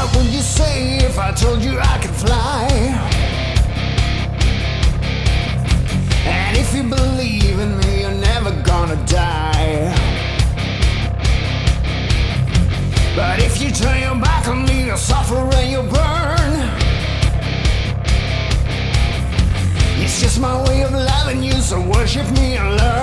What would you say if I told you I could fly? And if you believe in me, you're never gonna die. But if you turn your back on me, you'll suffer and you'll burn. It's just my way of loving you, so worship me and learn.